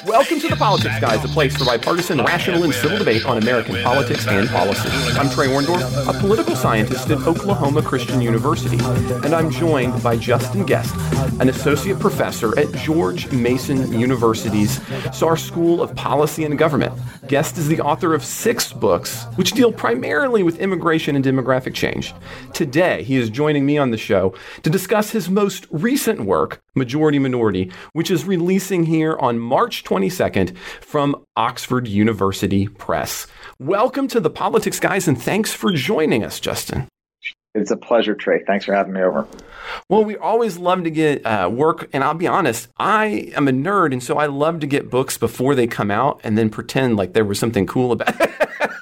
Welcome to The Politics Guys, a place for bipartisan, rational, and civil debate on American politics and policy. I'm Trey Orndorff, a political scientist at Oklahoma Christian University, and I'm joined by Justin Guest, an associate professor at George Mason University's Sarr School of Policy and Government. Guest is the author of 6 books, which deal primarily with immigration and demographic change. Today, he is joining me on the show to discuss his most recent work, Majority Minority, which is releasing here on March 22nd from Oxford University Press. Welcome to The Politics Guys, and thanks for joining us, Justin. It's a pleasure, Trey. Thanks for having me over. Well, we always love to get work, and I'll be honest, I am a nerd, and so I love to get books before they come out and then pretend like there was something cool about it.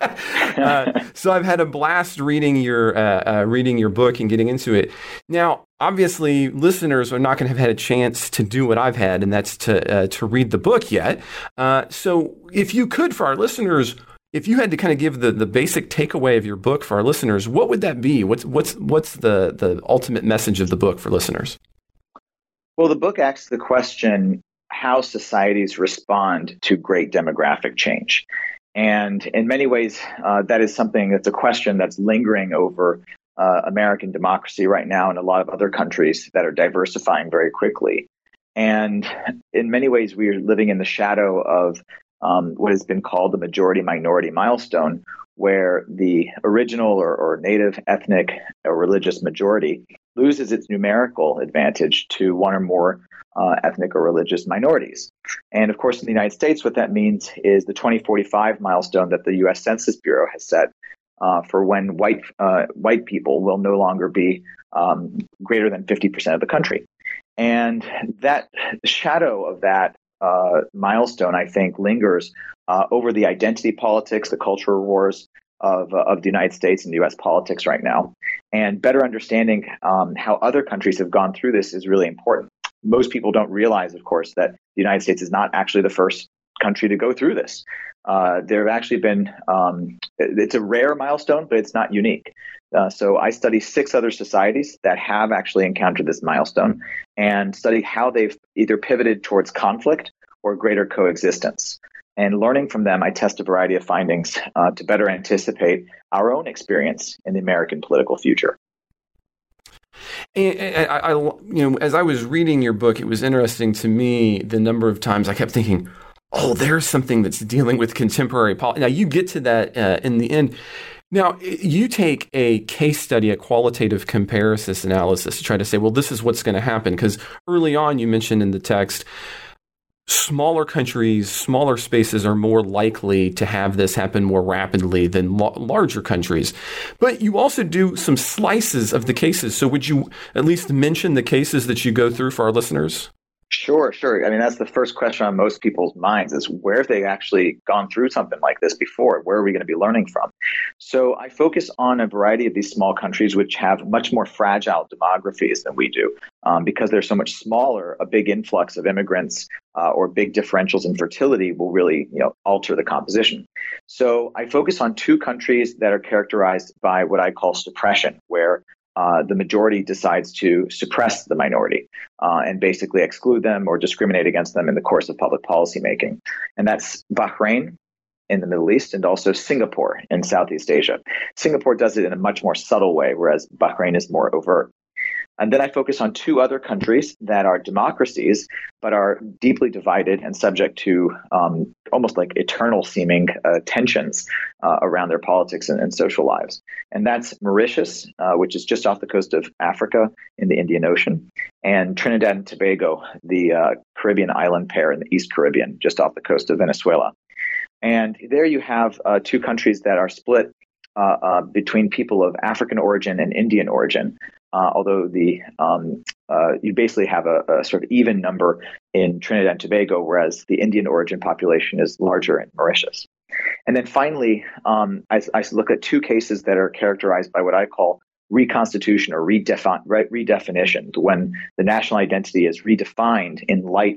So I've had a blast reading your book and getting into it. Now, obviously, listeners are not going to have had a chance to do what I've had, and that's to read the book yet. So if you could, for our listeners, if you had to kind of give the basic takeaway of your book for our listeners, what would that be? What's the ultimate message of the book for listeners? Well, the book asks the question, how societies respond to great demographic change. And in many ways, that is something that's a question that's lingering over American democracy right now and a lot of other countries that are diversifying very quickly. And in many ways, we are living in the shadow of what has been called the majority-minority milestone, where the original or native ethnic or religious majority loses its numerical advantage to one or more ethnic or religious minorities. And of course, in the United States, what that means is the 2045 milestone that the U.S. Census Bureau has set for when white people will no longer be greater than 50% of the country. And that shadow of that milestone, I think, lingers over the identity politics, the cultural wars of the United States and U.S. politics right now. And better understanding how other countries have gone through this is really important. Most people don't realize, of course, that the United States is not actually the first country to go through this. There have actually been, it's a rare milestone, but it's not unique. So I study 6 other societies that have actually encountered this milestone and study how they've either pivoted towards conflict or greater coexistence. And learning from them, I test a variety of findings to better anticipate our own experience in the American political future. And I, as I was reading your book, it was interesting to me the number of times I kept thinking, oh, there's something that's dealing with contemporary politics. Now, you get to that in the end. Now, you take a case study, a qualitative comparison analysis to try to say, well, this is what's going to happen. Because early on, you mentioned in the text, smaller countries, smaller spaces are more likely to have this happen more rapidly than larger countries. But you also do some slices of the cases. So would you at least mention the cases that you go through for our listeners? Sure. I mean, that's the first question on most people's minds is where have they actually gone through something like this before? Where are we going to be learning from? So I focus on a variety of these small countries which have much more fragile demographies than we do. Because they're so much smaller, a big influx of immigrants or big differentials in fertility will really alter the composition. So I focus on 2 countries that are characterized by what I call suppression, where the majority decides to suppress the minority and basically exclude them or discriminate against them in the course of public policy making. And that's Bahrain in the Middle East and also Singapore in Southeast Asia. Singapore does it in a much more subtle way, whereas Bahrain is more overt. And then I focus on 2 other countries that are democracies, but are deeply divided and subject to almost like eternal seeming tensions around their politics and social lives. And that's Mauritius, which is just off the coast of Africa in the Indian Ocean, and Trinidad and Tobago, the Caribbean island pair in the East Caribbean, just off the coast of Venezuela. And there you have 2 countries that are split between people of African origin and Indian origin. Although you basically have a sort of even number in Trinidad and Tobago, whereas the Indian origin population is larger in Mauritius. And then finally, I look at 2 cases that are characterized by what I call reconstitution or redefinition, when the national identity is redefined in light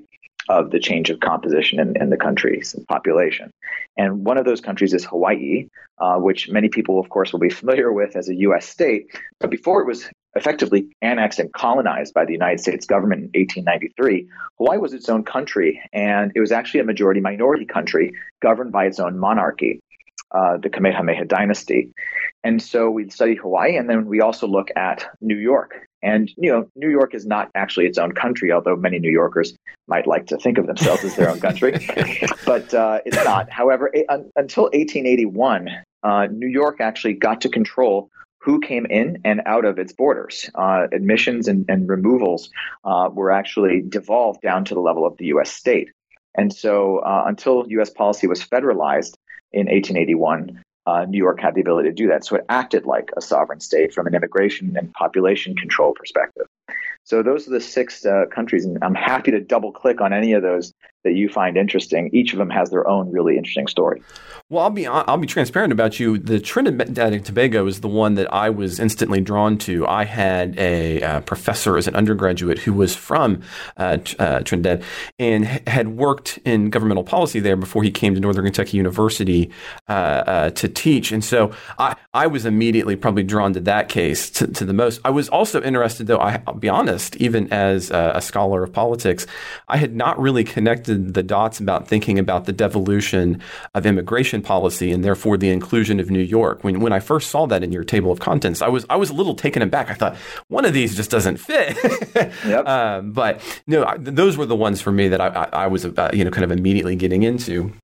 of the change of composition in the country's population. And one of those countries is Hawaii, which many people, of course, will be familiar with as a U.S. state. But before it was effectively annexed and colonized by the United States government in 1893, Hawaii was its own country, and it was actually a majority-minority country governed by its own monarchy, the Kamehameha dynasty. And so we study Hawaii, and then we also look at New York. And, New York is not actually its own country, although many New Yorkers might like to think of themselves as their own country. But it's not. However, until 1881, New York actually got to control who came in and out of its borders. Admissions and removals were actually devolved down to the level of the U.S. state. And so until U.S. policy was federalized in 1881, New York had the ability to do that. So it acted like a sovereign state from an immigration and population control perspective. So those are the six countries, and I'm happy to double click on any of those that you find interesting. Each of them has their own really interesting story. Well, I'll be transparent about you. The Trinidad and Tobago is the one that I was instantly drawn to. I had a professor as an undergraduate who was from Trinidad and had worked in governmental policy there before he came to Northern Kentucky University to teach. And so I was immediately probably drawn to that case to the most. I was also interested, though, I'll be honest, even as a scholar of politics, I had not really connected the dots about thinking about the devolution of immigration policy and therefore the inclusion of New York. When I first saw that in your table of contents, I was a little taken aback. I thought one of these just doesn't fit. Yep. But no, those were the ones for me that I was kind of immediately getting into.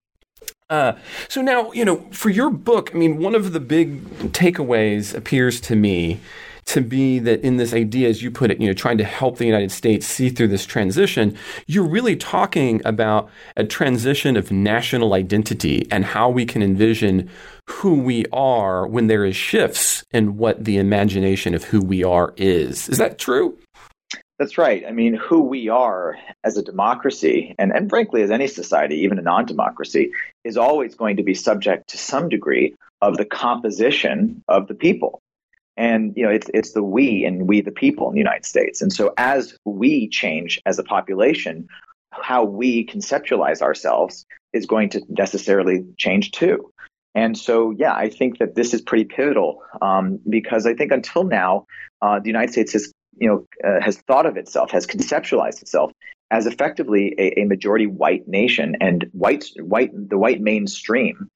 So now, for your book, one of the big takeaways appears to me to be that in this idea, as you put it, trying to help the United States see through this transition, you're really talking about a transition of national identity and how we can envision who we are when there is shifts in what the imagination of who we are is. Is that true? That's right. Who we are as a democracy, and frankly, as any society, even a non-democracy, is always going to be subject to some degree of the composition of the people. And, it's the we and we the people in the United States. And so as we change as a population, how we conceptualize ourselves is going to necessarily change too. And so, yeah, I think that this is pretty pivotal because I think until now, the United States has thought of itself, has conceptualized itself as effectively a majority white nation, and the white mainstream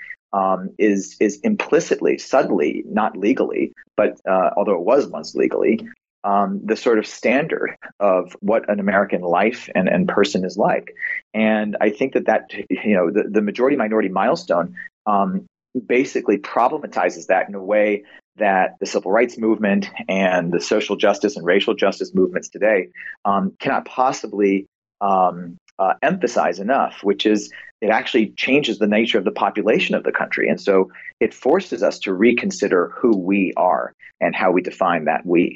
is implicitly, subtly, not legally, but although it was once legally, the sort of standard of what an American life and person is like. And I think that the majority-minority milestone basically problematizes that in a way that the civil rights movement and the social justice and racial justice movements today cannot possibly emphasize enough, which is it actually changes the nature of the population of the country. And so it forces us to reconsider who we are and how we define that we.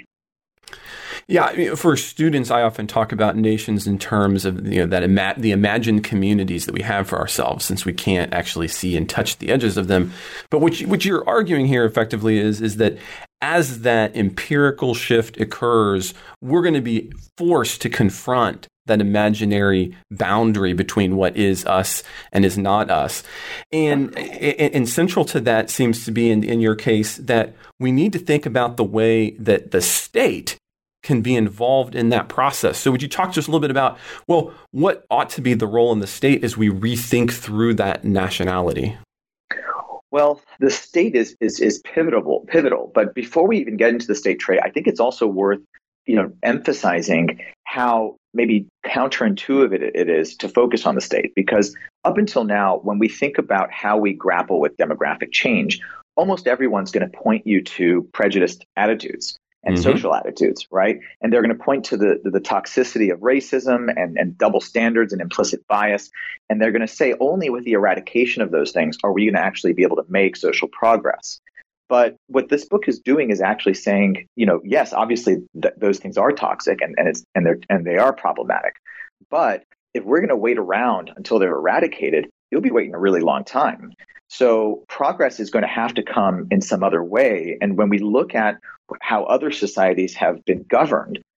Yeah, for students, I often talk about nations in terms of the imagined communities that we have for ourselves, since we can't actually see and touch the edges of them. But what you're arguing here effectively is that as that empirical shift occurs, we're going to be forced to confront that imaginary boundary between what is us and is not us. And central to that seems to be, in your case, that we need to think about the way that the state can be involved in that process. So would you talk to us a little bit about, what ought to be the role in the state as we rethink through that nationality? Well, the state is pivotal. But before we even get into the state trait, I think it's also worth emphasizing how maybe counterintuitive it is to focus on the state. Because up until now, when we think about how we grapple with demographic change, almost everyone's going to point you to prejudiced attitudes and social attitudes, right? And they're going to point to the toxicity of racism and double standards and implicit bias. And they're going to say only with the eradication of those things are we going to actually be able to make social progress. But what this book is doing is actually saying, yes, obviously those things are toxic and they are problematic. But if we're going to wait around until they're eradicated, you'll be waiting a really long time. So progress is going to have to come in some other way. And when we look at how other societies have been governed,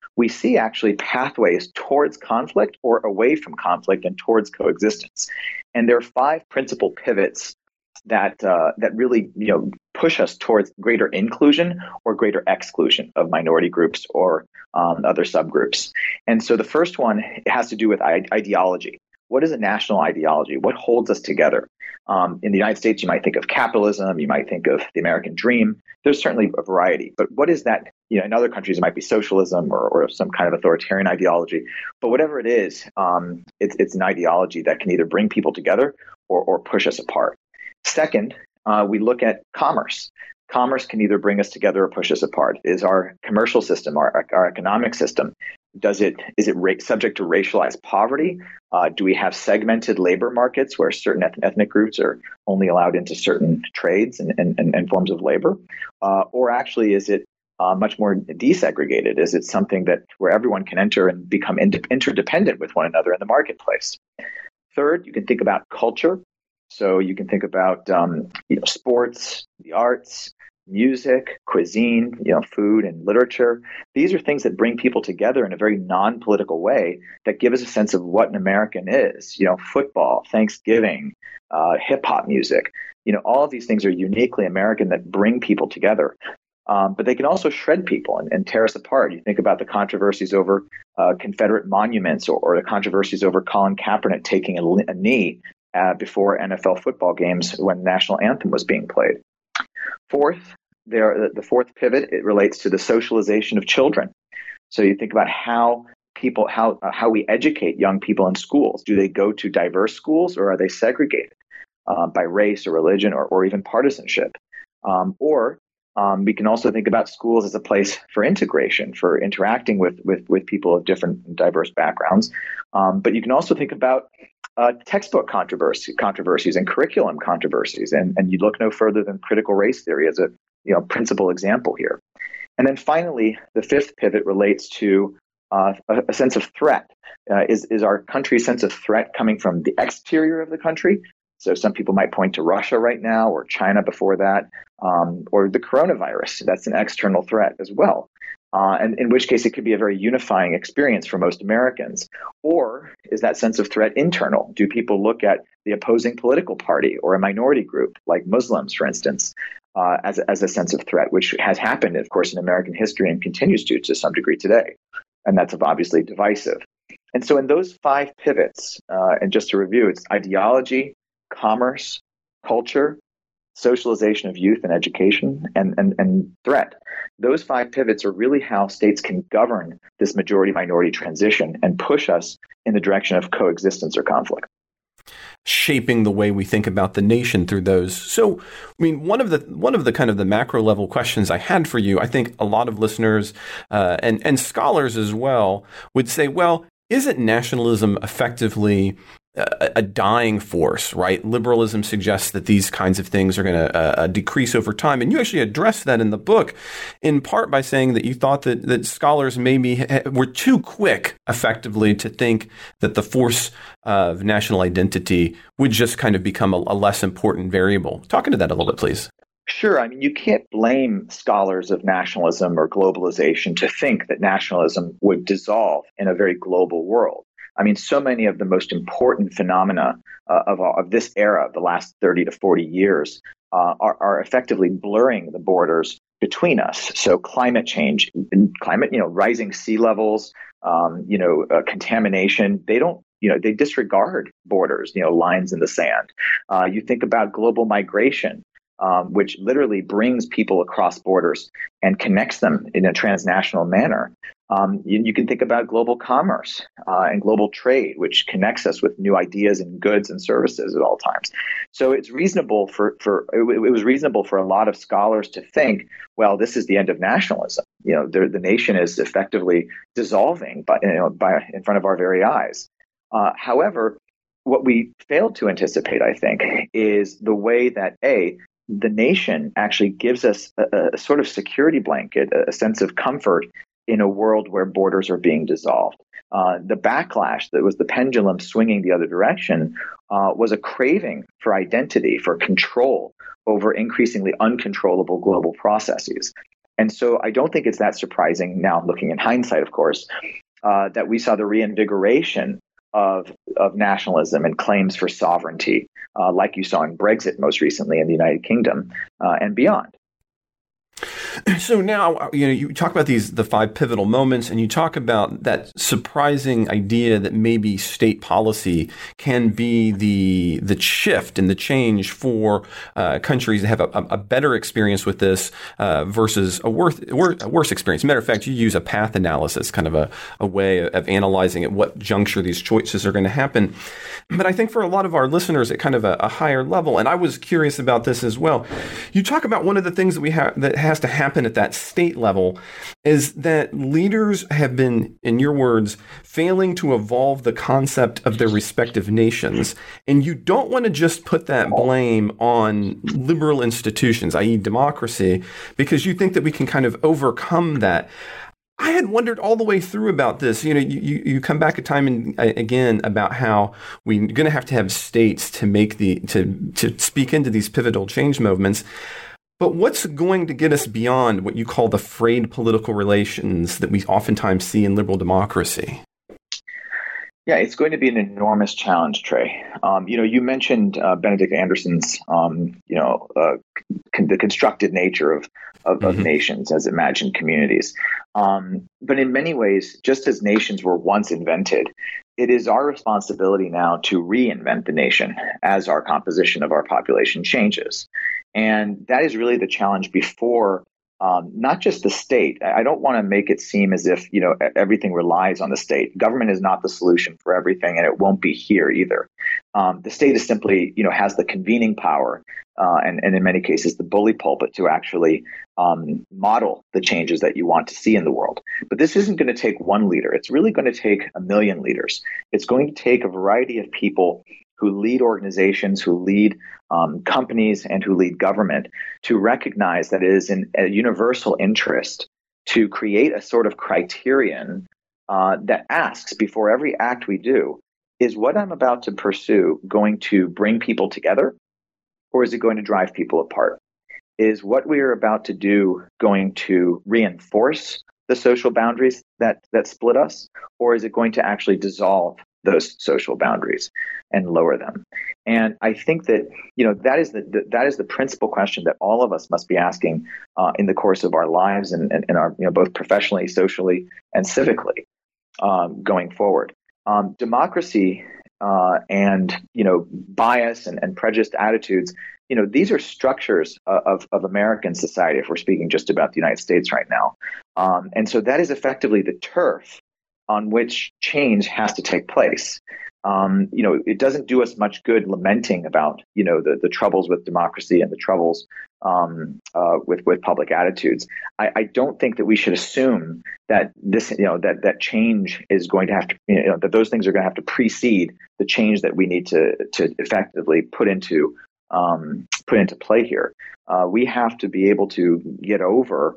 we see actually pathways towards conflict or away from conflict and towards coexistence. And there are 5 principal pivots that really push us towards greater inclusion or greater exclusion of minority groups or other subgroups. And so the first one has to do with ideology. What is a national ideology? What holds us together? In the United States, you might think of capitalism, you might think of the American dream. There's certainly a variety, but what is that? In other countries, it might be socialism or some kind of authoritarian ideology. But whatever it is, it's an ideology that can either bring people together or push us apart. Second, we look at commerce. Commerce can either bring us together or push us apart. Is our commercial system, our economic system, is it subject to racialized poverty? Do we have segmented labor markets where certain ethnic groups are only allowed into certain trades and forms of labor? Or actually, is it much more desegregated? Is it something where everyone can enter and become interdependent with one another in the marketplace? Third, you can think about culture. So you can think about sports, the arts, music, cuisine, food and literature. These are things that bring people together in a very non-political way that give us a sense of what an American is. Football, Thanksgiving, hip hop music. All of these things are uniquely American that bring people together. But they can also shred people and tear us apart. You think about the controversies over Confederate monuments or the controversies over Colin Kaepernick taking a knee before NFL football games when the national anthem was being played. Fourth, the fourth pivot, it relates to the socialization of children. So you think about how we educate young people in schools. Do they go to diverse schools or are they segregated by race or religion or even partisanship? We can also think about schools as a place for integration, for interacting with people of different diverse backgrounds. But you can also think about textbook controversies and curriculum controversies. And you look no further than critical race theory as a principal example here. And then finally, the fifth pivot relates to a sense of threat. Is our country's sense of threat coming from the exterior of the country? So some people might point to Russia right now or China before that, or the coronavirus. That's an external threat as well. And in which case it could be a very unifying experience for most Americans. Or is that sense of threat internal? Do people look at the opposing political party or a minority group, like Muslims, for instance, as a sense of threat, which has happened, of course, in American history and continues to some degree today. And that's obviously divisive. And so in those 5 pivots, and just to review, it's ideology, commerce, culture, socialization of youth and education, and threat. Those 5 pivots are really how states can govern this majority-minority transition and push us in the direction of coexistence or conflict. Shaping the way we think about the nation through those. So, I mean, one of the kind of the macro level questions I had for you, I think a lot of listeners and scholars as well would say, well, isn't nationalism effectively a dying force, right? Liberalism suggests that these kinds of things are going to decrease over time. And you actually addressed that in the book, in part by saying that you thought that scholars maybe were too quick, effectively, to think that the force of national identity would just kind of become a less important variable. Talk into that a little bit, please. Sure. I mean, you can't blame scholars of nationalism or globalization to think that nationalism would dissolve in a very global world. I mean, so many of the most important phenomena of this era, the last 30 to 40 years, are effectively blurring the borders between us. So climate change, rising sea levels, contamination, they disregard borders, lines in the sand. You think about global migration, which literally brings people across borders and connects them in a transnational manner. You can think about global commerce and global trade, which connects us with new ideas and goods and services at all times. So it's reasonable it was reasonable for a lot of scholars to think, well, this is the end of nationalism. The nation is effectively dissolving in front of our very eyes. However, what we failed to anticipate, I think, is the way that the nation actually gives us a sort of security blanket, a sense of comfort in a world where borders are being dissolved. The backlash that was the pendulum swinging the other direction was a craving for identity, for control over increasingly uncontrollable global processes. And so I don't think it's that surprising now, looking in hindsight, of course, that we saw the reinvigoration of nationalism and claims for sovereignty, like you saw in Brexit most recently in the United Kingdom and beyond. So now, you talk about the five pivotal moments, and you talk about that surprising idea that maybe state policy can be the shift and the change for countries that have a better experience with this versus a worse experience. Matter of fact, you use a path analysis, kind of a way of analyzing at what juncture these choices are going to happen. But I think for a lot of our listeners at kind of a higher level, and I was curious about this as well, you talk about one of the things that we have that has to happen at that state level is that leaders have been, in your words, failing to evolve the concept of their respective nations. And you don't want to just put that blame on liberal institutions, i.e. democracy, because you think that we can kind of overcome that. I had wondered all the way through about this. You come back a time and again about how we're going to have states to make to speak into these pivotal change movements. But what's going to get us beyond what you call the frayed political relations that we oftentimes see in liberal democracy? Yeah, it's going to be an enormous challenge, Trey. You mentioned Benedict Anderson's, the constructed nature of nations as imagined communities. But in many ways, just as nations were once invented, it is our responsibility now to reinvent the nation as our composition of our population changes. And that is really the challenge before not just the state. I don't want to make it seem as if, everything relies on the state. Government is not the solution for everything, and it won't be here either. The state is simply, has the convening power and in many cases the bully pulpit to actually model the changes that you want to see in the world. But this isn't going to take one leader. It's really going to take a million leaders. It's going to take a variety of people who lead organizations, who lead companies, and who lead government to recognize that it is in a universal interest to create a sort of criterion that asks before every act we do, is what I'm about to pursue going to bring people together, or is it going to drive people apart? Is what we are about to do going to reinforce the social boundaries that split us, or is it going to actually dissolve those social boundaries and lower them? And I think that that is the principal question that all of us must be asking in the course of our lives and our both professionally, socially, and civically going forward. Democracy and bias and prejudiced attitudes, these are structures of American society, if we're speaking just about the United States right now. And so that is effectively the turf on which change has to take place. It doesn't do us much good lamenting about, the troubles with democracy and the troubles with public attitudes. I don't think that we should assume that this, that change is going to have to, that those things are going to have to precede the change that we need to effectively put into play here. We have to be able to get over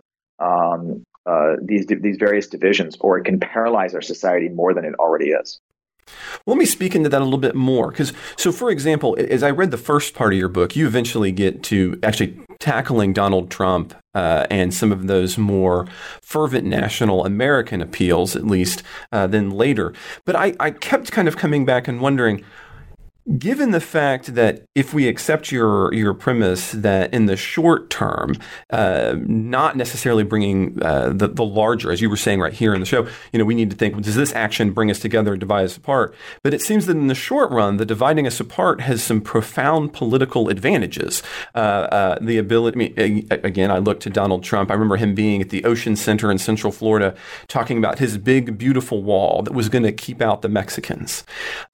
these various divisions, or it can paralyze our society more than it already is. Let me speak into that a little bit more. So for example, as I read the first part of your book, you eventually get to actually tackling Donald Trump and some of those more fervent national American appeals, at least, than later. But I kept kind of coming back and wondering, given the fact that if we accept your premise that in the short term, not necessarily bringing the larger, as you were saying right here in the show, we need to think, does this action bring us together or divide us apart? But it seems that in the short run, the dividing us apart has some profound political advantages. The ability, again, I look to Donald Trump. I remember him being at the Ocean Center in Central Florida, talking about his big, beautiful wall that was going to keep out the Mexicans.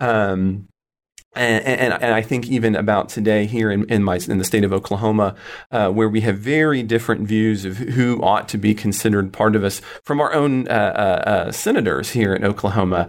And I think even about today here in the state of Oklahoma, where we have very different views of who ought to be considered part of us from our own senators here in Oklahoma.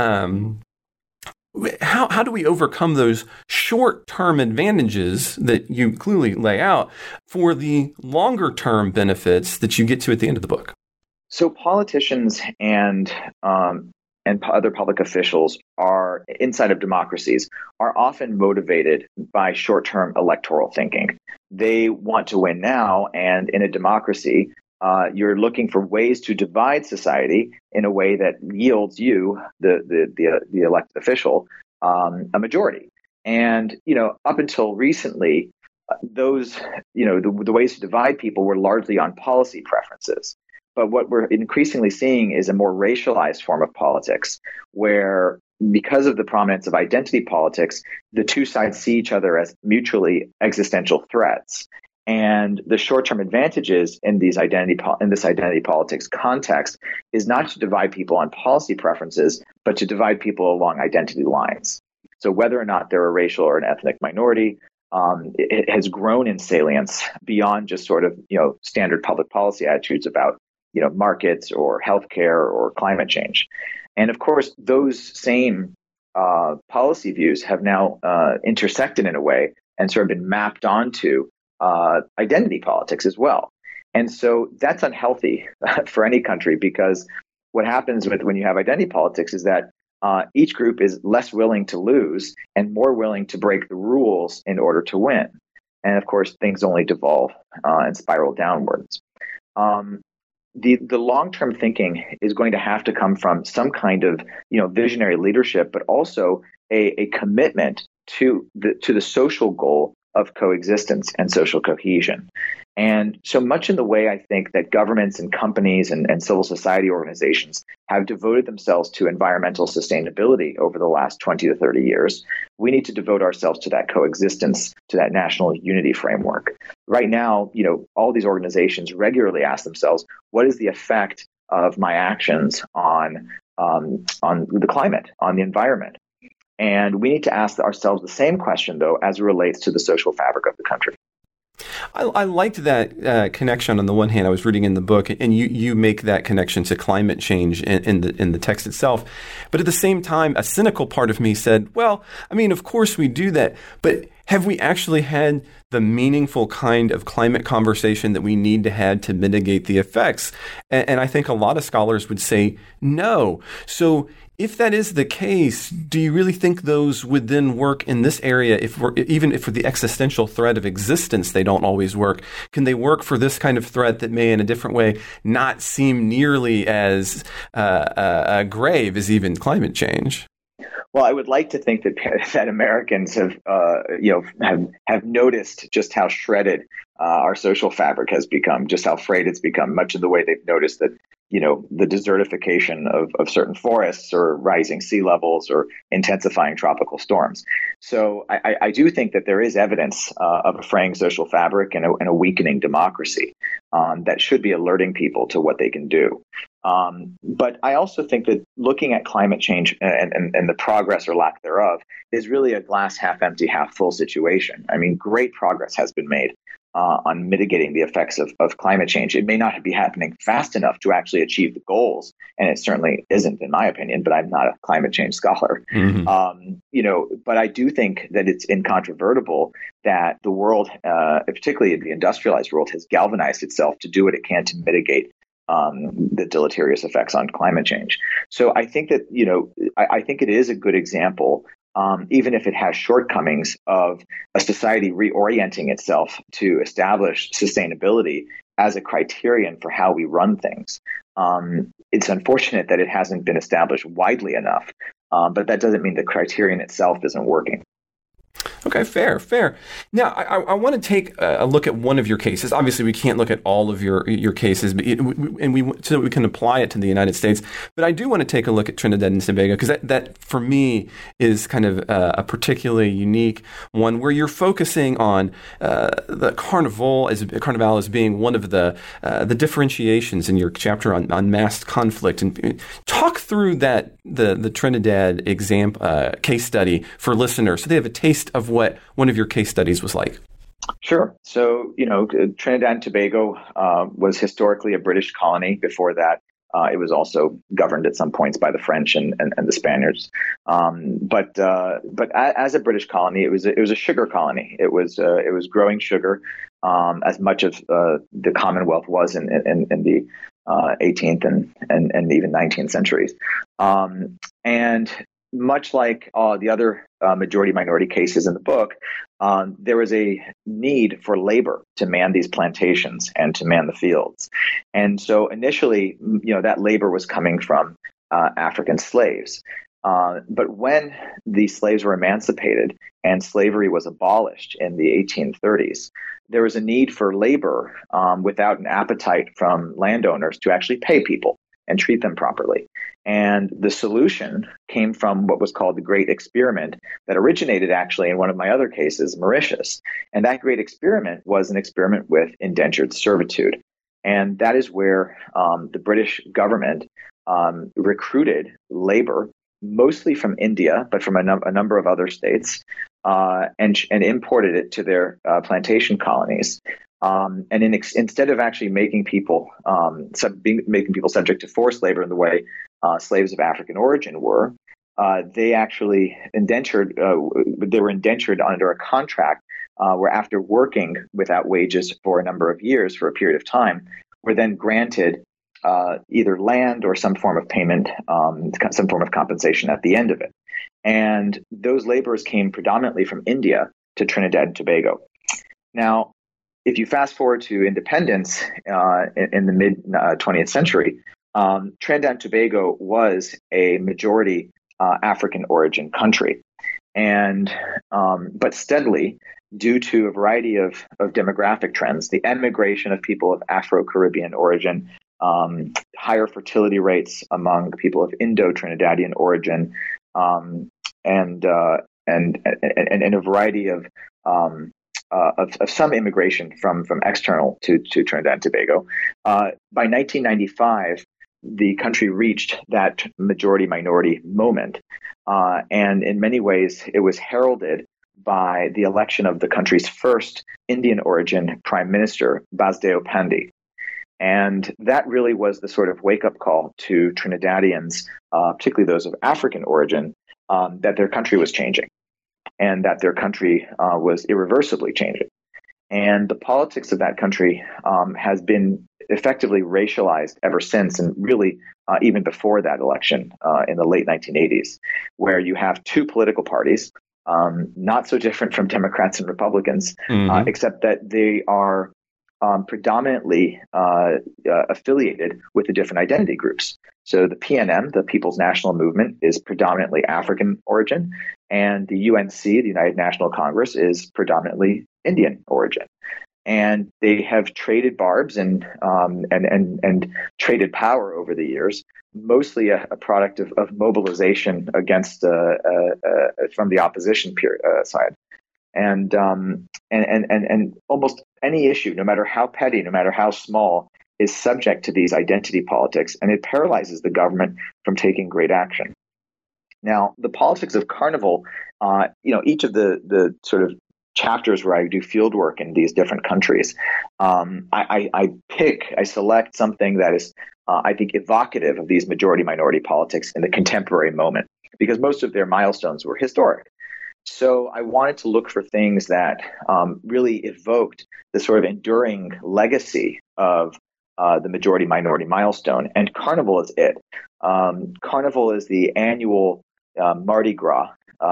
How do we overcome those short-term advantages that you clearly lay out for the longer-term benefits that you get to at the end of the book? So politicians and other public officials are inside of democracies are often motivated by short-term electoral thinking. They want to win now, and in a democracy, you're looking for ways to divide society in a way that yields you, the elected official, a majority. And up until recently, those the ways to divide people were largely on policy preferences. But what we're increasingly seeing is a more racialized form of politics, where because of the prominence of identity politics, the two sides see each other as mutually existential threats. And the short-term advantages in this identity politics context is not to divide people on policy preferences, but to divide people along identity lines. So whether or not they're a racial or an ethnic minority, it has grown in salience beyond just sort of standard public policy attitudes about markets or healthcare or climate change. And of course, those same policy views have now intersected in a way and sort of been mapped onto identity politics as well. And so that's unhealthy for any country, because what happens when you have identity politics is that each group is less willing to lose and more willing to break the rules in order to win. And of course, things only devolve and spiral downwards. The long-term thinking is going to have to come from some kind of visionary leadership, but also a commitment to the social goal of coexistence and social cohesion. And so much in the way I think that governments and companies and civil society organizations have devoted themselves to environmental sustainability over the last 20 to 30 years, we need to devote ourselves to that coexistence, to that national unity framework. Right now, all these organizations regularly ask themselves, what is the effect of my actions on the climate, on the environment? And we need to ask ourselves the same question, though, as it relates to the social fabric of the country. I liked that connection. On the one hand, I was reading in the book, and you make that connection to climate change in the text itself. But at the same time, a cynical part of me said, well, I mean, of course we do that, but have we actually had the meaningful kind of climate conversation that we need to have to mitigate the effects? And I think a lot of scholars would say no. So if that is the case, do you really think those would then work in this area? Even if for the existential threat of existence, they don't always work. Can they work for this kind of threat that may, in a different way, not seem nearly as grave as even climate change? Well, I would like to think that Americans have noticed just how shredded our social fabric has become, just how frayed it's become, much of the way they've noticed that the desertification of certain forests or rising sea levels or intensifying tropical storms. So I do think that there is evidence of a fraying social fabric and a weakening democracy that should be alerting people to what they can do. But I also think that looking at climate change and the progress or lack thereof is really a glass half empty, half full situation. I mean, great progress has been made on mitigating the effects of climate change. It may not be happening fast enough to actually achieve the goals, and it certainly isn't, in my opinion, but I'm not a climate change scholar. Mm-hmm. But I do think that it's incontrovertible that the world, particularly the industrialized world, has galvanized itself to do what it can to mitigate the deleterious effects on climate change. So I think that, I think it is a good example, even if it has shortcomings, of a society reorienting itself to establish sustainability as a criterion for how we run things. It's unfortunate that it hasn't been established widely enough, but that doesn't mean the criterion itself isn't working. Okay, fair. Now, I want to take a look at one of your cases. Obviously, we can't look at all of your cases, but so that we can apply it to the United States. But I do want to take a look at Trinidad and Tobago, because that for me is kind of a particularly unique one, where you're focusing on the Carnival as being one of the differentiations in your chapter on mass conflict. And talk through that the Trinidad case study for listeners, so they have a taste of what one of your case studies was like. Sure. So, Trinidad and Tobago was historically a British colony. Before that, it was also governed at some points by the French and the Spaniards. But as a British colony, it was a sugar colony. It was growing sugar, as much of the Commonwealth was in the 18th and even 19th centuries. And much like the other majority minority cases in the book, there was a need for labor to man these plantations and to man the fields. And so initially, that labor was coming from African slaves. But when the slaves were emancipated and slavery was abolished in the 1830s, there was a need for labor without an appetite from landowners to actually pay people and treat them properly. And the solution came from what was called the Great Experiment that originated actually in one of my other cases, Mauritius. And that Great Experiment was an experiment with indentured servitude. And that is where the British government recruited labor, mostly from India, but from a number of other states, and imported it to their plantation colonies. Instead of actually making people subject to forced labor in the way slaves of African origin were, they actually they were indentured under a contract where, after working without wages for a number of years for a period of time, were then granted either land or some form of payment, some form of compensation at the end of it. And those laborers came predominantly from India to Trinidad and Tobago. Now, if you fast forward to independence in the mid 20th century, Trinidad and Tobago was a majority African origin country. And but steadily, due to a variety of demographic trends, the emigration of people of Afro-Caribbean origin, higher fertility rates among people of Indo-Trinidadian origin, and a variety of some immigration from external to Trinidad and Tobago. By 1995, the country reached that majority-minority moment, and in many ways, it was heralded by the election of the country's first Indian origin prime minister, Basdeo Panday. And that really was the sort of wake-up call to Trinidadians, particularly those of African origin, that their country was changing and that their country was irreversibly changing. And the politics of that country has been effectively racialized ever since, and really even before that election in the late 1980s, where you have two political parties, not so different from Democrats and Republicans, except that they are predominantly affiliated with the different identity groups. So the PNM, the People's National Movement, is predominantly African origin, and the UNC, the United National Congress, is predominantly Indian origin. And they have traded barbs and traded power over the years, mostly a product of mobilization against from the opposition side. And almost any issue, no matter how petty, no matter how small, is subject to these identity politics, and it paralyzes the government from taking great action. Now, the politics of Carnival, each of the sort of chapters where I do field work in these different countries, I select something that is, I think, evocative of these majority-minority politics in the contemporary moment, because most of their milestones were historic. So I wanted to look for things that really evoked the sort of enduring legacy of the majority-minority milestone, and Carnival is it. Carnival is the annual Mardi Gras,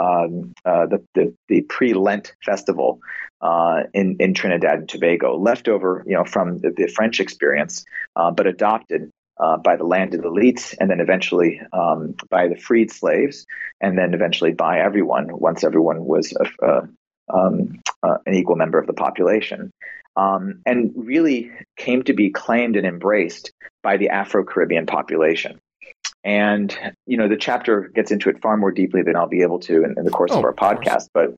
the pre-Lent festival in Trinidad and Tobago, left over from the French experience, but adopted by the landed elites, and then eventually by the freed slaves, and then eventually by everyone once everyone was an equal member of the population, and really came to be claimed and embraced by the Afro-Caribbean population. And, the chapter gets into it far more deeply than I'll be able to in the course of our podcast. But,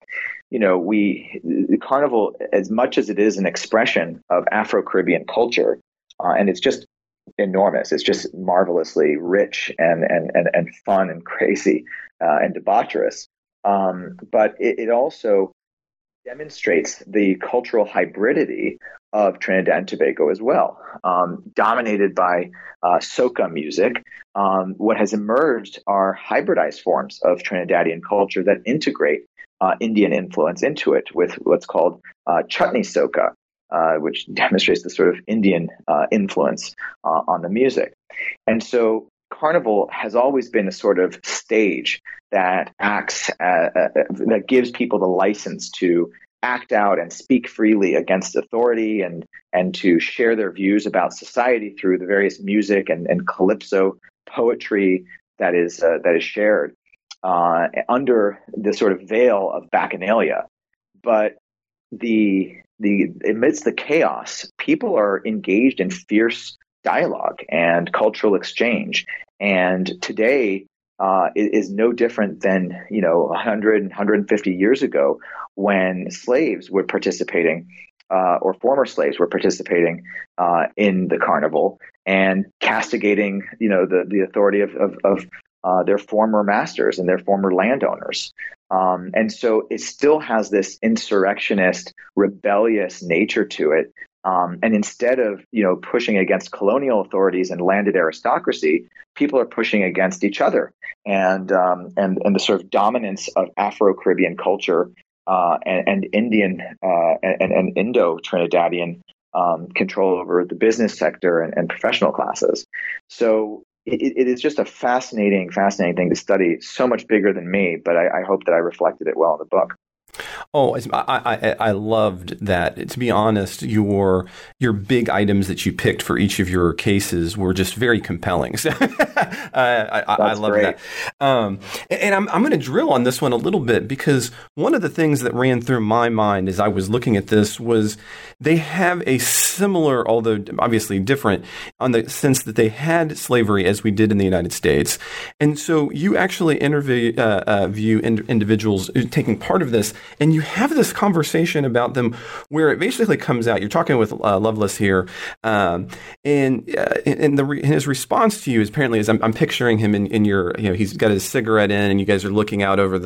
the Carnival, as much as it is an expression of Afro-Caribbean culture, and it's just enormous. It's just marvelously rich and fun and crazy and debaucherous. But it also demonstrates the cultural hybridity of Trinidad and Tobago as well, dominated by soca music. What has emerged are hybridized forms of Trinidadian culture that integrate Indian influence into it with what's called chutney soca, which demonstrates the sort of Indian influence on the music. And so Carnival has always been a sort of stage that acts that gives people the license to act out and speak freely against authority and to share their views about society through the various music and calypso poetry that is shared under the sort of veil of bacchanalia. But amidst the chaos, people are engaged in fierce dialogue and cultural exchange. And today is no different than 100 and 150 years ago, when slaves were participating, or former slaves were participating in the carnival and castigating the authority of their former masters and their former landowners. And so it still has this insurrectionist, rebellious nature to it. And instead of pushing against colonial authorities and landed aristocracy, people are pushing against each other and the sort of dominance of Afro-Caribbean culture and Indian and Indo-Trinidadian control over the business sector and professional classes. So it is just a fascinating thing to study. So much bigger than me, but I hope that I reflected it well in the book. Oh, I loved that. To be honest, your big items that you picked for each of your cases were just very compelling. So I love that. And I'm going to drill on this one a little bit, because one of the things that ran through my mind as I was looking at this was they have a similar, although obviously different, on the sense that they had slavery as we did in the United States. And so you actually view individuals taking part of this, and you have this conversation about them where it basically comes out. You're talking with Lovelace here, and his response to you is apparently, as I'm picturing him in your, he's got his cigarette in, and you guys are looking out over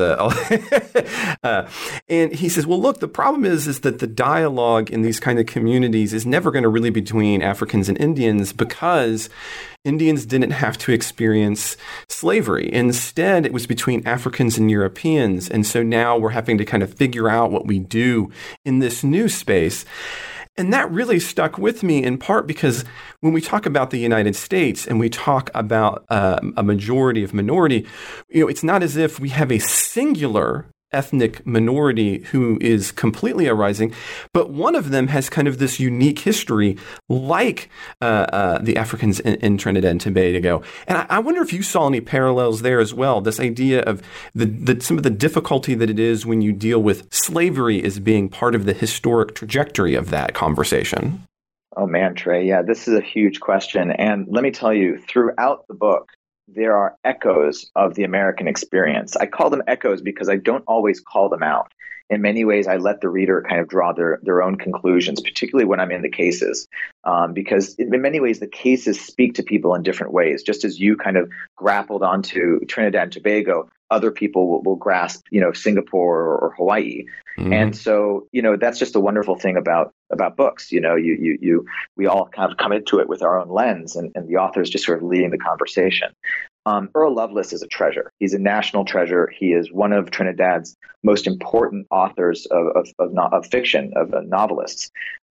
the, and he says, well, look, the problem is that the dialogue in these kind of communities is never going to really be between Africans and Indians, because Indians didn't have to experience slavery. Instead, it was between Africans and Europeans. And so now we're having to kind of figure out what we do in this new space. And that really stuck with me, in part because when we talk about the United States and we talk about a majority of minority, it's not as if we have a singular ethnic minority who is completely arising, but one of them has kind of this unique history, like the Africans in Trinidad and Tobago. And I wonder if you saw any parallels there as well, this idea of some of the difficulty that it is when you deal with slavery as being part of the historic trajectory of that conversation. Oh man, Trey, yeah, this is a huge question. And let me tell you, throughout the book, there are echoes of the American experience. I call them echoes because I don't always call them out. In many ways, I let the reader kind of draw their own conclusions, particularly when I'm in the cases, because in many ways, the cases speak to people in different ways. Just as you kind of grappled onto Trinidad and Tobago, other people will grasp, Singapore or Hawaii. Mm-hmm. And so, that's just a wonderful thing about books. We all kind of come into it with our own lens, and the author is just sort of leading the conversation. Earl Lovelace is a treasure. He's a national treasure. He is one of Trinidad's most important authors of fiction, of novelists.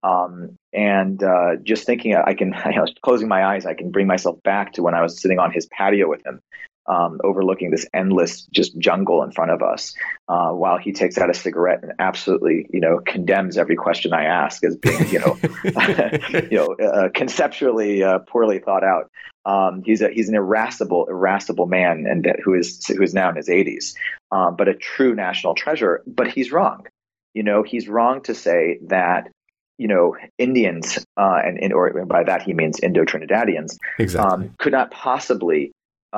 Just thinking, closing my eyes, I can bring myself back to when I was sitting on his patio with him, overlooking this endless just jungle in front of us, while he takes out a cigarette and absolutely, condemns every question I ask as being, conceptually poorly thought out. He's an irascible man, and who is now in his 80s, but a true national treasure. But he's wrong. He's wrong to say that Indians, or by that he means Indo-Trinidadians, exactly, could not possibly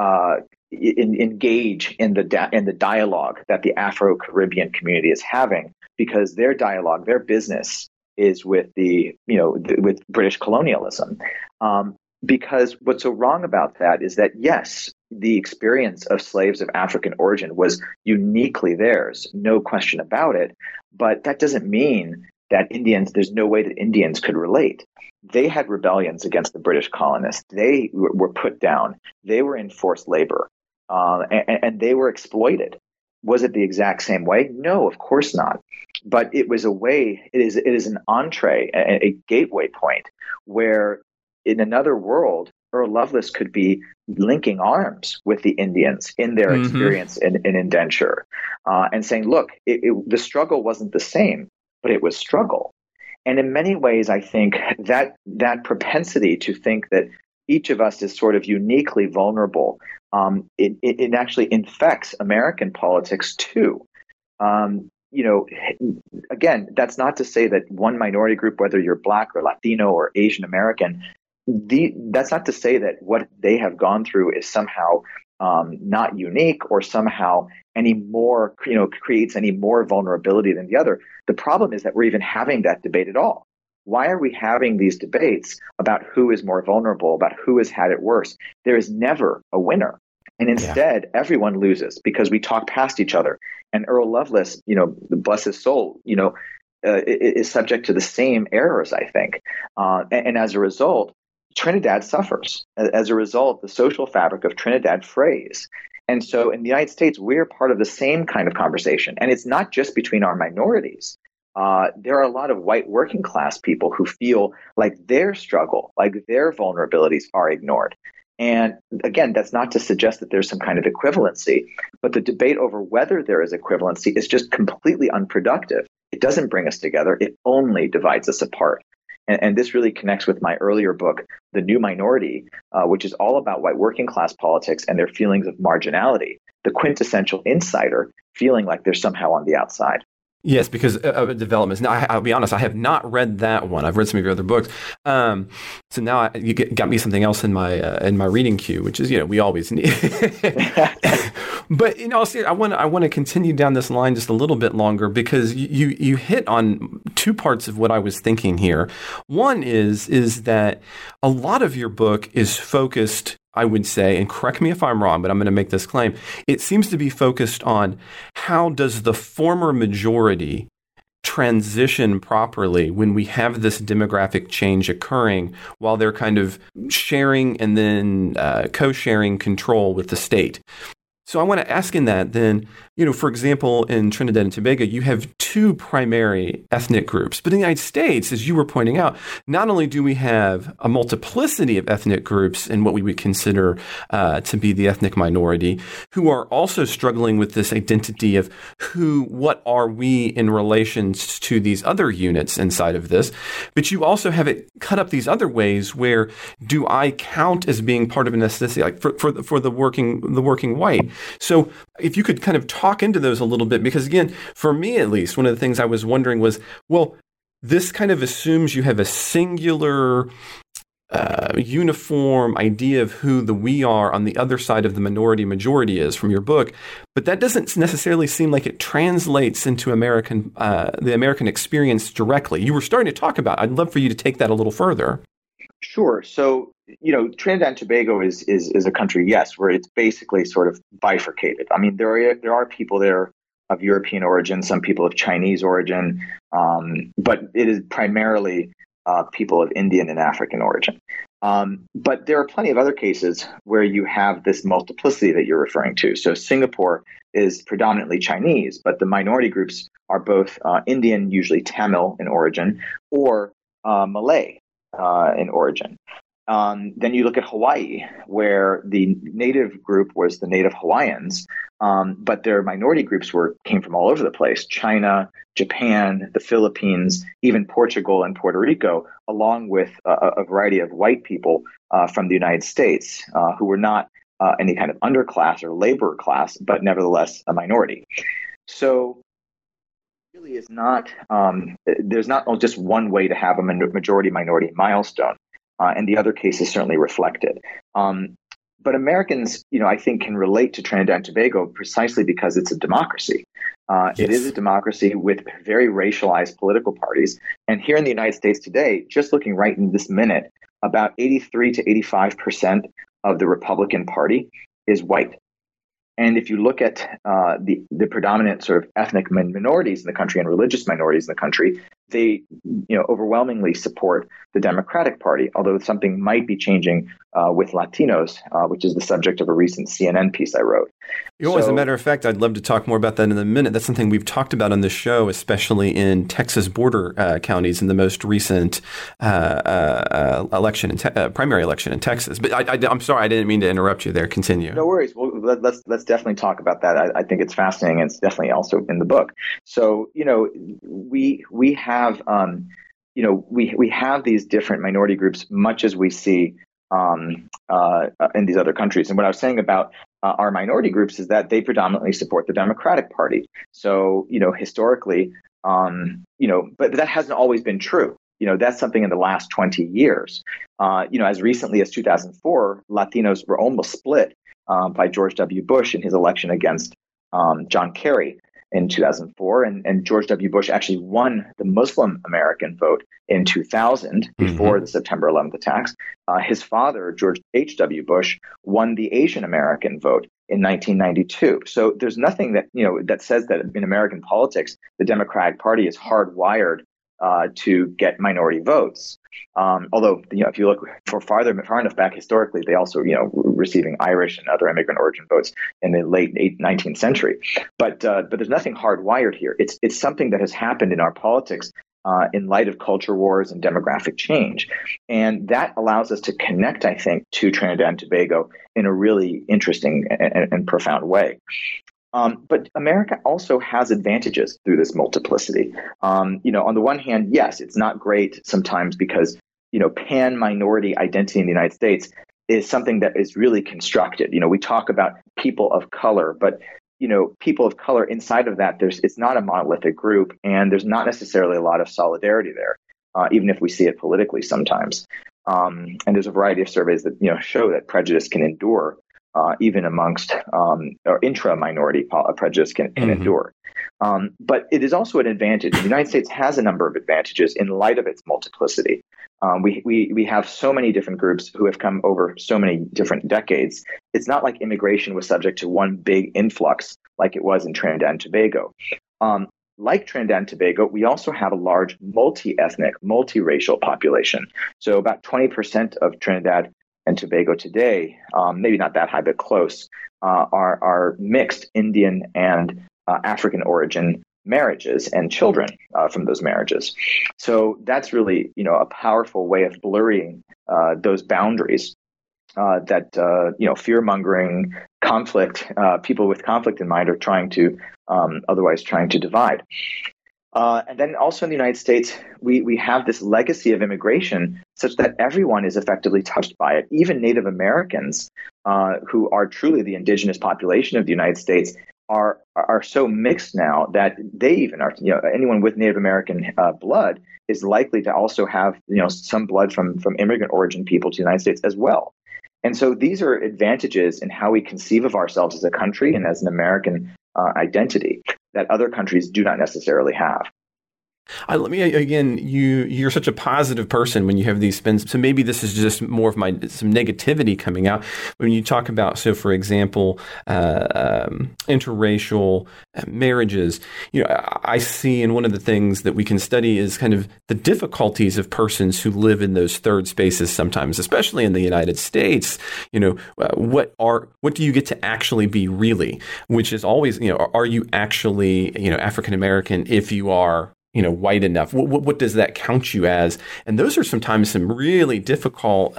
engage in the dialogue that the Afro-Caribbean community is having, because their dialogue, their business, is with with British colonialism. Because what's so wrong about that is that, yes, the experience of slaves of African origin was uniquely theirs, no question about it. But that doesn't mean that there's no way that Indians could relate. They had rebellions against the British colonists. They were put down. They were in forced labor, and they were exploited. Was it the exact same way? No, of course not. But it was a way. It is an entree, a gateway point where, in another world, Earl Lovelace could be linking arms with the Indians in their experience in indenture, and saying, look, the struggle wasn't the same, but it was struggle. And in many ways, I think that propensity to think that each of us is sort of uniquely vulnerable, it actually infects American politics too. Again, that's not to say that one minority group, whether you're Black or Latino or Asian American, that's not to say that what they have gone through is somehow not unique or somehow any more, creates any more vulnerability than the other. The problem is that we're even having that debate at all. Why are we having these debates about who is more vulnerable, about who has had it worse? There is never a winner. And instead, everyone loses because we talk past each other. And Earl Lovelace, bless his soul, is subject to the same errors, I think. And as a result, Trinidad suffers. As a result, the social fabric of Trinidad frays. And so in the United States, we're part of the same kind of conversation. And it's not just between our minorities. There are a lot of white working class people who feel like their struggle, like their vulnerabilities are ignored. And again, that's not to suggest that there's some kind of equivalency, but the debate over whether there is equivalency is just completely unproductive. It doesn't bring us together. It only divides us apart. And this really connects with my earlier book, The New Minority, which is all about white working class politics and their feelings of marginality, the quintessential insider feeling like they're somehow on the outside. Yes, because of developments. Now, I'll be honest, I have not read that one. I've read some of your other books. So now you got me something else in my reading queue, which is, we always need. But I want to continue down this line just a little bit longer because you hit on two parts of what I was thinking here. One is that a lot of your book is focused, I would say, and correct me if I'm wrong, but I'm going to make this claim. It seems to be focused on how does the former majority transition properly when we have this demographic change occurring while they're kind of sharing and then co-sharing control with the state. So I want to ask in that then, for example, in Trinidad and Tobago, you have two primary ethnic groups. But in the United States, as you were pointing out, not only do we have a multiplicity of ethnic groups in what we would consider to be the ethnic minority, who are also struggling with this identity of what are we in relation to these other units inside of this, but you also have it cut up these other ways where do I count as being part of an ethnicity, like for the working white? So if you could kind of talk into those a little bit, because again, for me at least, one of the things I was wondering was, well, this kind of assumes you have a singular, uniform idea of who the we are on the other side of the minority majority is from your book, but that doesn't necessarily seem like it translates into the American experience directly. You were starting to talk about, I'd love for you to take that a little further. Sure. So, Trinidad and Tobago is a country, yes, where it's basically sort of bifurcated. I mean, there are people there of European origin, some people of Chinese origin, but it is primarily people of Indian and African origin. But there are plenty of other cases where you have this multiplicity that you're referring to. So Singapore is predominantly Chinese, but the minority groups are both Indian, usually Tamil in origin, or Malay in origin. Then you look at Hawaii, where the native group was the native Hawaiians, but their minority groups came from all over the place: China, Japan, the Philippines, even Portugal and Puerto Rico, along with a variety of white people from the United States who were not any kind of underclass or labor class, but nevertheless a minority. So really is not, there's not just one way to have a majority-minority milestone. And the other case is certainly reflected. But Americans, I think, can relate to Trinidad and Tobago precisely because it's a democracy. Yes. It is a democracy with very racialized political parties. And here in the United States today, just looking right in this minute, about 83 to 85% of the Republican Party is white. And if you look at the predominant sort of ethnic minorities in the country and religious minorities in the country, they overwhelmingly support the Democratic Party, although something might be changing with Latinos, which is the subject of a recent CNN piece I wrote. As a matter of fact, I'd love to talk more about that in a minute. That's something we've talked about on the show, especially in Texas border counties in the most recent primary election in Texas. But I'm sorry, I didn't mean to interrupt you there. Continue. No worries. Well, let's definitely talk about that. I think it's fascinating, and it's definitely also in the book. So, we have we have these different minority groups, much as we see in these other countries. And what I was saying about our minority groups is that they predominantly support the Democratic Party. So, historically, but that hasn't always been true. That's something in the last 20 years. As recently as 2004, Latinos were almost split by George W. Bush in his election against John Kerry in 2004. And George W. Bush actually won the Muslim American vote in 2000 before the September 11th attacks. His father, George H.W. Bush, won the Asian American vote in 1992. So there's nothing that, that says that in American politics, the Democratic Party is hardwired to get minority votes. Although, if you look far enough back historically, they also, receiving Irish and other immigrant origin votes in the late 19th century. But there's nothing hardwired here. It's something that has happened in our politics in light of culture wars and demographic change. And that allows us to connect, I think, to Trinidad and Tobago in a really interesting and profound way. But America also has advantages through this multiplicity. On the one hand, yes, it's not great sometimes because, pan-minority identity in the United States is something that is really constructed. We talk about people of color, but, people of color inside of that, it's not a monolithic group, and there's not necessarily a lot of solidarity there, even if we see it politically sometimes. And there's a variety of surveys that, show that prejudice can endure even amongst or intra-minority prejudice can endure. But it is also an advantage. The United States has a number of advantages in light of its multiplicity. We have so many different groups who have come over so many different decades. It's not like immigration was subject to one big influx like it was in Trinidad and Tobago. Like Trinidad and Tobago, we also have a large multi-ethnic, multiracial population. So about 20% of Trinidad and Tobago today, maybe not that high, but close, are mixed Indian and African origin marriages and children from those marriages. So that's really, a powerful way of blurring those boundaries that, fear-mongering, conflict, people with conflict in mind are otherwise trying to divide. And then also in the United States, we have this legacy of immigration such that everyone is effectively touched by it. Even Native Americans, who are truly the indigenous population of the United States, are so mixed now that they even are, anyone with Native American blood is likely to also have, some blood from immigrant origin people to the United States as well. And so these are advantages in how we conceive of ourselves as a country and as an American identity that other countries do not necessarily have. Let me again. You're such a positive person when you have these spins. So maybe this is just more of some negativity coming out when you talk about. So, for example, interracial marriages. I see, and one of the things that we can study is kind of the difficulties of persons who live in those third spaces. Sometimes, especially in the United States, what do you get to actually be really? Which is always, are you actually, African American if you are white enough? What does that count you as? And those are sometimes some really difficult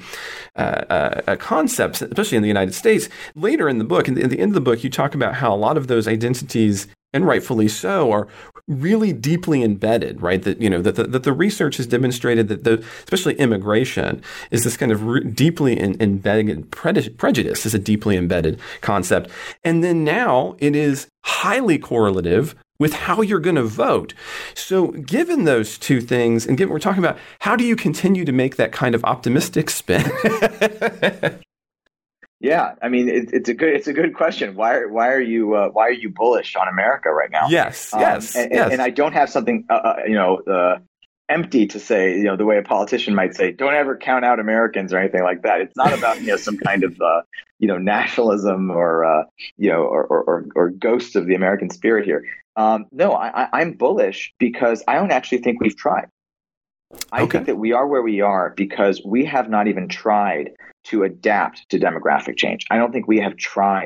concepts, especially in the United States. Later in the book, in the end of the book, you talk about how a lot of those identities, and rightfully so, are really deeply embedded, right? That, that the research has demonstrated that especially immigration is this kind of deeply embedded prejudice is a deeply embedded concept. And then now it is highly correlative with how you're going to vote. So given those two things, and given we're talking about, how do you continue to make that kind of optimistic spin? Yeah, I mean, it's a good question. Why are you bullish on America right now? Yes. And I don't have something empty to say, the way a politician might say, don't ever count out Americans or anything like that. It's not about some kind of nationalism or ghost of the American spirit here. No, I'm bullish because I don't actually think we've tried. I think that we are where we are because we have not even tried to adapt to demographic change. I don't think we have tried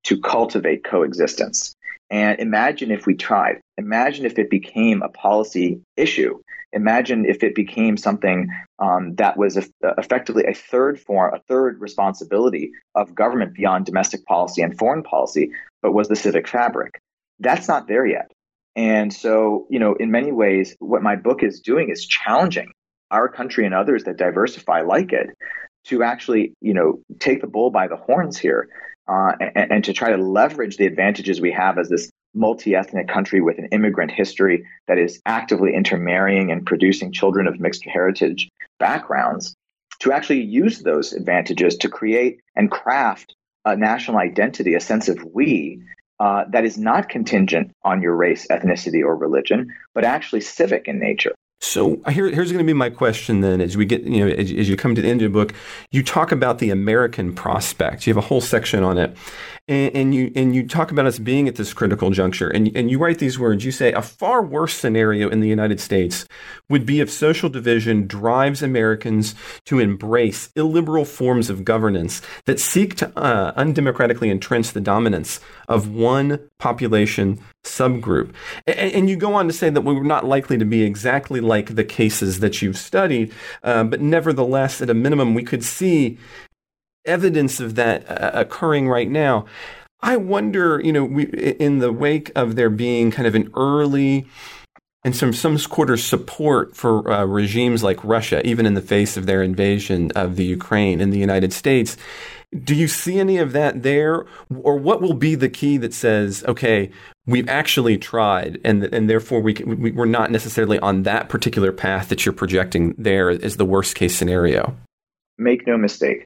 to cultivate coexistence. And imagine if we tried. Imagine if it became a policy issue. Imagine if it became something that was effectively a third responsibility of government beyond domestic policy and foreign policy, but was the civic fabric. That's not there yet. And so, in many ways, what my book is doing is challenging our country and others that diversify like it to actually, take the bull by the horns here and to try to leverage the advantages we have as this multi-ethnic country with an immigrant history that is actively intermarrying and producing children of mixed heritage backgrounds, to actually use those advantages to create and craft a national identity, a sense of we, that is not contingent on your race, ethnicity, or religion, but actually civic in nature. So here's going to be my question then. As we get, as you come to the end of the book, you talk about the American prospect. You have a whole section on it, and you talk about us being at this critical juncture. And you write these words. You say a far worse scenario in the United States would be if social division drives Americans to embrace illiberal forms of governance that seek to undemocratically entrench the dominance of one population subgroup. And you go on to say that we're not likely to be exactly like the cases that you've studied, but nevertheless, at a minimum, we could see evidence of that occurring right now. I wonder, in the wake of there being kind of an early and some quarter support for regimes like Russia, even in the face of their invasion of the Ukraine in the United States, do you see any of that there? Or what will be the key that says, okay, we've actually tried, and therefore we're not necessarily on that particular path that you're projecting there as the worst case scenario? Make no mistake,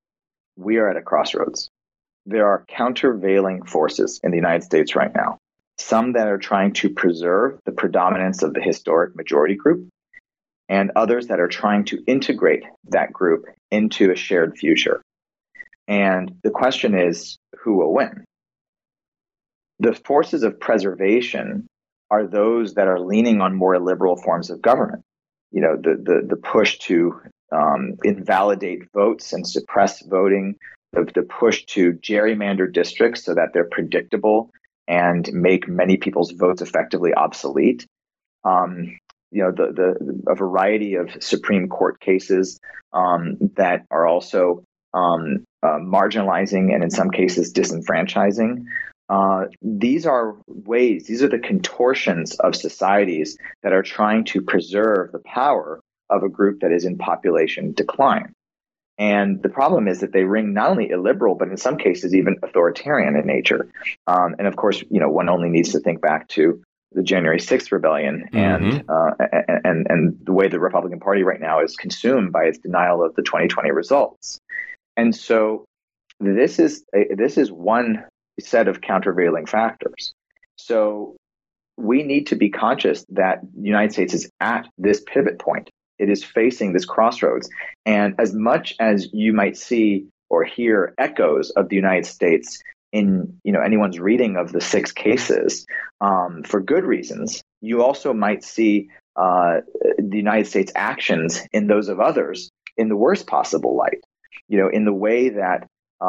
we are at a crossroads. There are countervailing forces in the United States right now, some that are trying to preserve the predominance of the historic majority group, and others that are trying to integrate that group into a shared future. And the question is, who will win? The forces of preservation are those that are leaning on more liberal forms of government. The push to invalidate votes and suppress voting, the push to gerrymander districts so that they're predictable and make many people's votes effectively obsolete. A variety of Supreme Court cases that are also marginalizing and in some cases disenfranchising. These are the contortions of societies that are trying to preserve the power of a group that is in population decline. And the problem is that they ring not only illiberal, but in some cases even authoritarian in nature. And of course, one only needs to think back to the January 6th rebellion and the way the Republican Party right now is consumed by its denial of the 2020 results. And so this is one set of countervailing factors. So we need to be conscious that the United States is at this pivot point. It is facing this crossroads. And as much as you might see or hear echoes of the United States in anyone's reading of the 6 cases, for good reasons, you also might see the United States' actions in those of others in the worst possible light. In the way that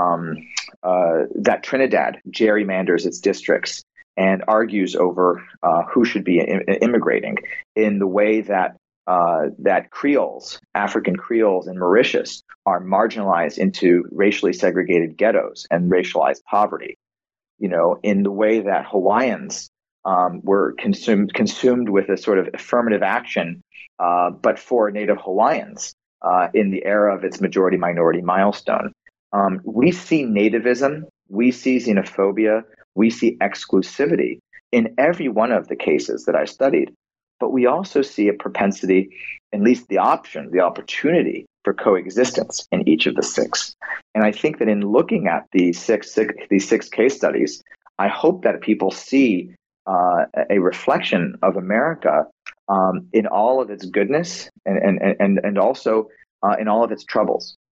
that Trinidad gerrymanders its districts and argues over who should be immigrating, in the way that that Creoles, African Creoles in Mauritius, are marginalized into racially segregated ghettos and racialized poverty. In the way that Hawaiians were consumed with a sort of affirmative action, but for Native Hawaiians in the era of its majority-minority milestone. We see nativism, we see xenophobia, we see exclusivity in every one of the cases that I studied. But we also see a propensity, at least the opportunity for coexistence in each of the 6. And I think that in looking at these six case studies, I hope that people see a reflection of America in all of its goodness and also in all of its troubles.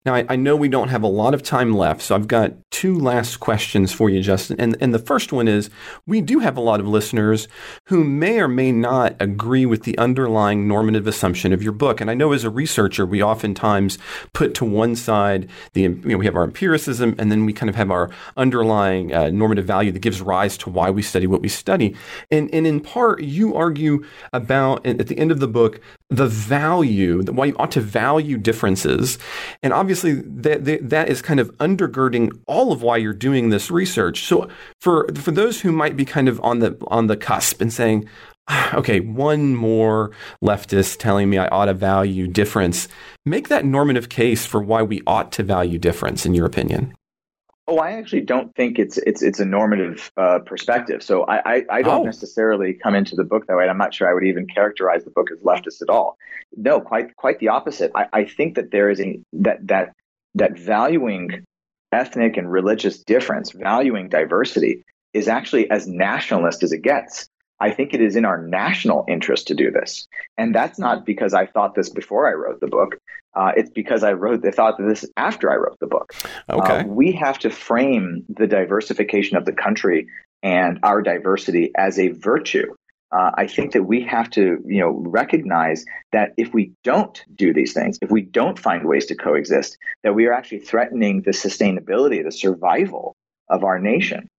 Now, I know we don't have a lot of time left, so I've got two last questions for you, Justin. And the first one is, we do have a lot of listeners who may or may not agree with the underlying normative assumption of your book. And I know as a researcher, we oftentimes put to one side, we have our empiricism, and then we kind of have our underlying normative value that gives rise to why we study what we study. And in part, you argue about, at the end of the book, the value, why you ought to value differences. And obviously, that is kind of undergirding all of why you're doing this research. So for those who might be kind of on the cusp and saying, okay, one more leftist telling me I ought to value difference, make that normative case for why we ought to value difference, in your opinion. Oh, I actually don't think it's a normative perspective. So I don't necessarily come into the book that way. I'm not sure I would even characterize the book as leftist at all. No, quite the opposite. I think that there is that valuing ethnic and religious difference, valuing diversity, is actually as nationalist as it gets. I think it is in our national interest to do this. And that's not because I thought this before I wrote the book. It's because I thought this after I wrote the book. Okay. We have to frame the diversification of the country and our diversity as a virtue. I think that we have to, recognize that if we don't do these things, if we don't find ways to coexist, that we are actually threatening the sustainability, the survival of our nation.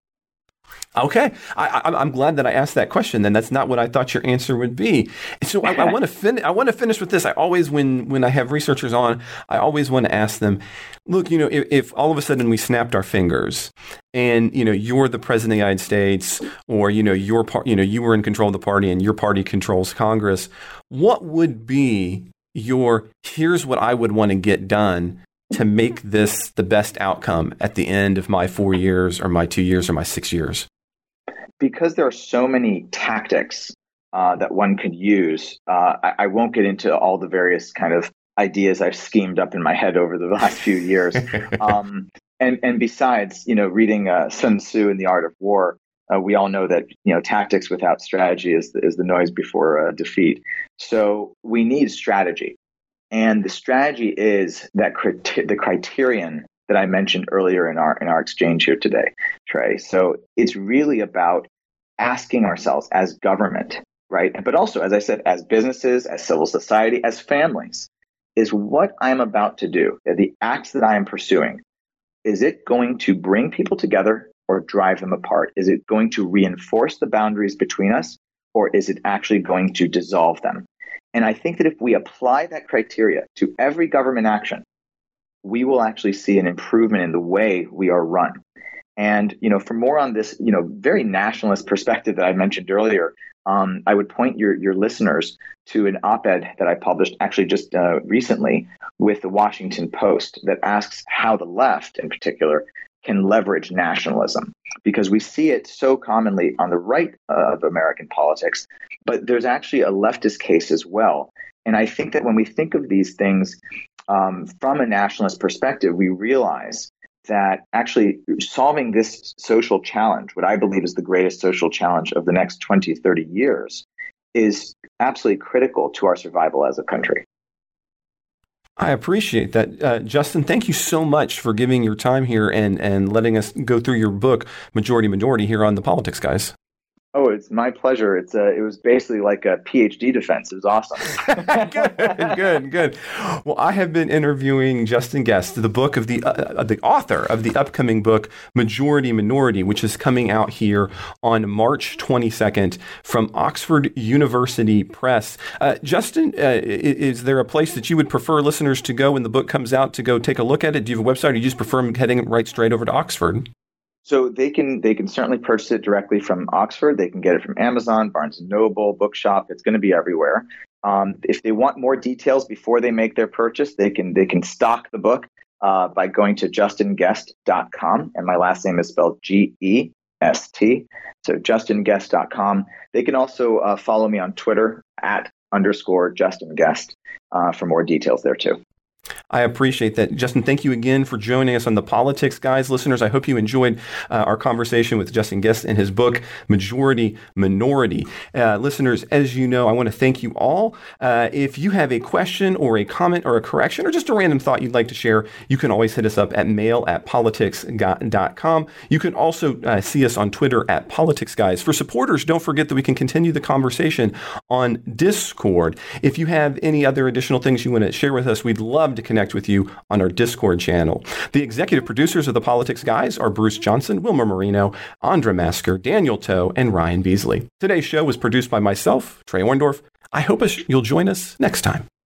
Okay, I'm glad that I asked that question. Then that's not what I thought your answer would be. So I want to I want to finish with this. I always, when I have researchers on, I always want to ask them, look, if all of a sudden we snapped our fingers, and you're the president of the United States, or your part, you were in control of the party, and your party controls Congress, what would be here's what I would want to get done to make this the best outcome at the end of my 4 years or my 2 years or my 6 years? Because there are so many tactics that one could use, I won't get into all the various kind of ideas I've schemed up in my head over the last few years. And besides, reading Sun Tzu and The Art of War, we all know that tactics without strategy is the noise before defeat. So we need strategy. And the strategy is that the criterion that I mentioned earlier in our exchange here today, Trey. So it's really about asking ourselves as government, right? But also, as I said, as businesses, as civil society, as families, is what I'm about to do, the acts that I am pursuing, is it going to bring people together or drive them apart? Is it going to reinforce the boundaries between us, or is it actually going to dissolve them? And I think that if we apply that criteria to every government action, we will actually see an improvement in the way we are run. And, for more on this, very nationalist perspective that I mentioned earlier, I would point your listeners to an op-ed that I published actually just recently with the Washington Post that asks how the left in particular can leverage nationalism, because we see it so commonly on the right of American politics, but there's actually a leftist case as well. And I think that when we think of these things from a nationalist perspective, we realize that actually solving this social challenge, what I believe is the greatest social challenge of the next 20, 30 years, is absolutely critical to our survival as a country. I appreciate that. Justin, thank you so much for giving your time here and letting us go through your book, Majority Minority, here on The Politics Guys. Oh, it's my pleasure. It was basically like a PhD defense. It was awesome. Good. Well, I have been interviewing Justin Guest, the author of the upcoming book, Majority Minority, which is coming out here on March 22nd from Oxford University Press. Justin, is there a place that you would prefer listeners to go when the book comes out to go take a look at it? Do you have a website, or do you just prefer them heading right straight over to Oxford? So they can certainly purchase it directly from Oxford. They can get it from Amazon, Barnes & Noble, Bookshop. It's going to be everywhere. If they want more details before they make their purchase, they can stock the book by going to justinguest.com. And my last name is spelled Gest. So justinguest.com. They can also follow me on Twitter @_JustinGuest for more details there too. I appreciate that. Justin, thank you again for joining us on the Politics Guys. Listeners, I hope you enjoyed our conversation with Justin Guest and his book, Majority Minority. Listeners, as you know, I want to thank you all. If you have a question or a comment or a correction or just a random thought you'd like to share, you can always hit us up at mail@politicsguy.com. You can also see us on Twitter at Politics Guys. For supporters, don't forget that we can continue the conversation on Discord. If you have any other additional things you want to share with us, we'd love to connect with you on our Discord channel. The executive producers of the Politics Guys are Bruce Johnson, Wilmer Marino, Andra Masker, Daniel Toe, and Ryan Beasley. Today's show was produced by myself, Trey Orndorff. I hope you'll join us next time.